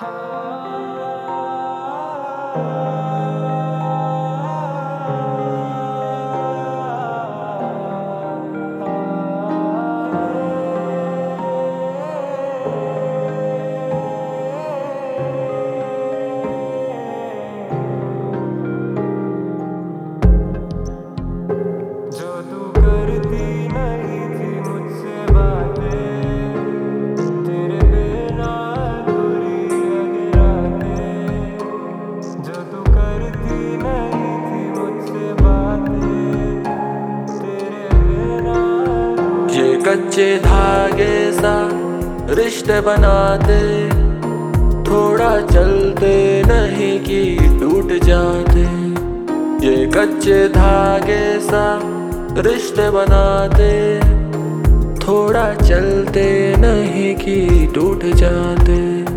कच्चे धागे सा रिश्ते बनाते, थोड़ा चलते नहीं कि टूट जाते। ये कच्चे धागे सा रिश्ते बनाते, थोड़ा चलते नहीं कि टूट जाते।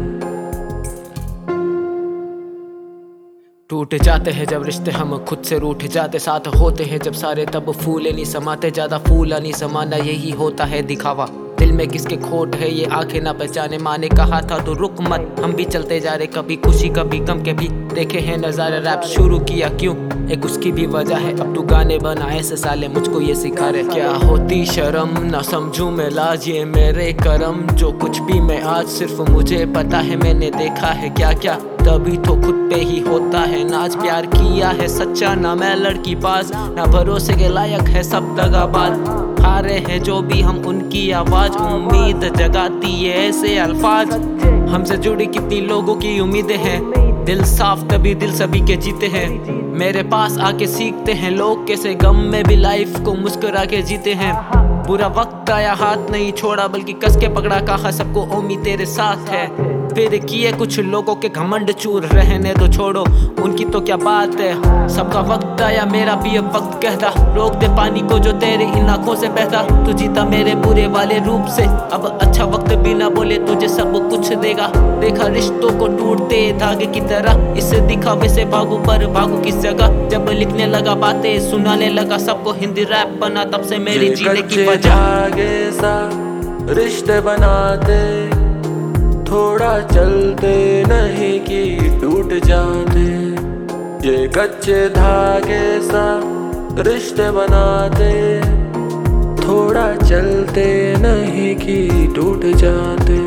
टूट जाते हैं जब रिश्ते, हम खुद से रूठ जाते। साथ होते हैं जब सारे, तब फूले नहीं समाते। ज्यादा फूला नहीं समाना, यही होता है दिखावा। दिल में किसके खोट है ये आंखें ना पहचाने। माँ ने कहा था तो रुक मत, हम भी चलते जा रहे। कभी खुशी कभी गम के भी देखे हैं नजारे। रैप शुरू किया क्यों, एक उसकी भी वजह है। अब तू गाने बना ऐसे साले, मुझको ये सिखा रहे। क्या होती शर्म ना समझूं मैं लाज, ये मेरे करम। जो कुछ भी मैं आज सिर्फ मुझे पता है। मैंने देखा है क्या क्या, तभी तो खुद पे ही होता है नाज। प्यार किया है सच्चा, ना मैं लड़की पास, ना भरोसे के लायक है सब दगाबाज। हारे हैं जो भी हम उनकी आवाज, उम्मीद जगाती है ऐसे अल्फाज। हमसे जुड़ी कितनी लोगों की उम्मीदें हैं, दिल साफ तभी दिल सभी के जीते हैं। मेरे पास आके सीखते हैं लोग कैसे गम में भी लाइफ को मुस्कुरा के जीते हैं। बुरा वक्त आया हाथ नहीं छोड़ा, बल्कि कस के पकड़ा, कहा सबको ओमी तेरे साथ है। फिर किए कुछ लोगों के घमंड चूर, रहने दो छोड़ो उनकी तो क्या बात है। सबका वक्त आया मेरा भी अब वक्त कहता, रोक दे पानी को जो तेरे इन आंखों से बहता। तू जीता मेरे बुरे वाले रूप से, अब अच्छा वक्त भी ना बोले तुझे सब कुछ देगा। देखा रिश्तों को टूटते धागे की तरह, इससे दिखावे से भागू पर भागू किस जगह। जब लिखने लगा बातें सुनाने लगा सबको, हिंदी रैप बना तब से मेरी जीने की वजह। धागे सा रिश्ते बनाते, थोड़ा चलते नहीं कि टूट जाते। ये कच्चे धागे सा रिश्ते बनाते, थोड़ा चलते नहीं कि टूट जाते।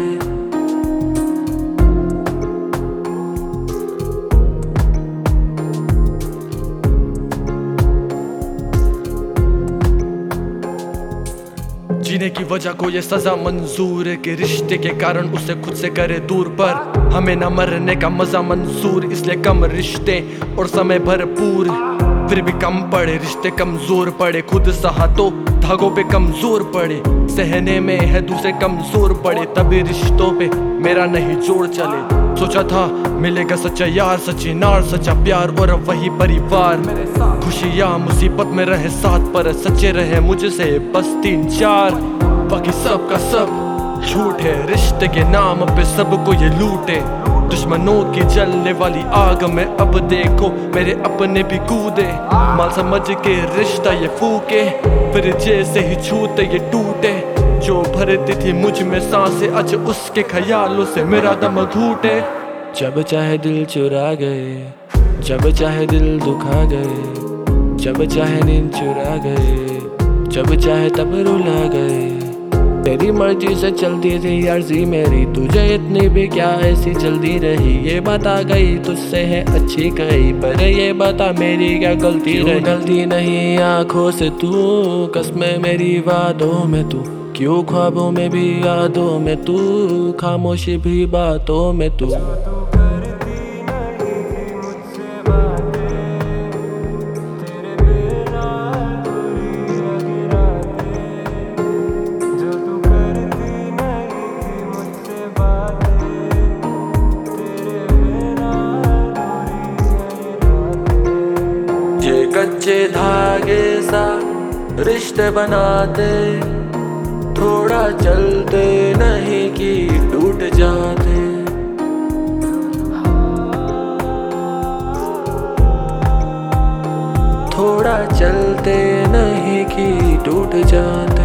जीने की वजह को ये सजा मंजूर है कि रिश्ते के कारण उसे खुद से करे दूर। पर हमें न मरने का मजा मंजूर, इसलिए कम रिश्ते और समय भरपूर। फिर भी कम पड़े रिश्ते, कमजोर पड़े। खुद सहा तो धागों पे कमजोर पड़े, सहने में है दूसरे कमजोर पड़े। तभी रिश्तों पे मेरा नहीं जोर चले। सोचा था मिलेगा सच्चा यार, सच्ची नार, सच्चा प्यार और वही परिवार। खुशियाँ मुसीबत में रहे साथ, पर सच्चे रहे मुझसे बस 3-4। बाकी सब का सब झूठ है, रिश्ते के नाम पे सबको ये लूटे। दुश्मनों की जलने वाली आग में अब देखो मेरे अपने भी कूदे। माल समझ के रिश्ता ये फूके, फिर जैसे ही छूते ये टूटे। जो भरती थी मुझ में सांसें, आज उसके ख्यालों से मेरा दम घूटे। जब चाहे दिल चुरा गए, जब चाहे दिल दुखा गए। जब चाहे नींद चुरा गए, जब चाहे तब रुला गए। तेरी मर्जी से चलती थी अर्जी मेरी, तुझे इतनी भी क्या ऐसी जल्दी रही। ये बता गई तुझसे है अच्छी कही, पर ये बता मेरी क्या गलती रही। गलती नहीं आंखों से तू, कसमें मेरी वादों में तू। क्यों ख्वाबों में भी यादों में तू, खामोशी भी बातों में तू। ये कच्चे धागे सा रिश्ते बनाते, थोड़ा चलते नहीं कि टूट जाते। थोड़ा चलते नहीं कि टूट जाते।